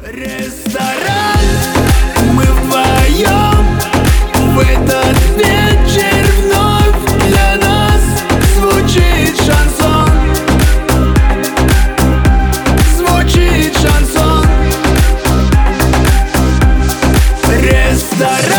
Ресторан, мы вдвоем в этот вечер вновь для нас звучит шансон. Звучит шансон. Ресторан.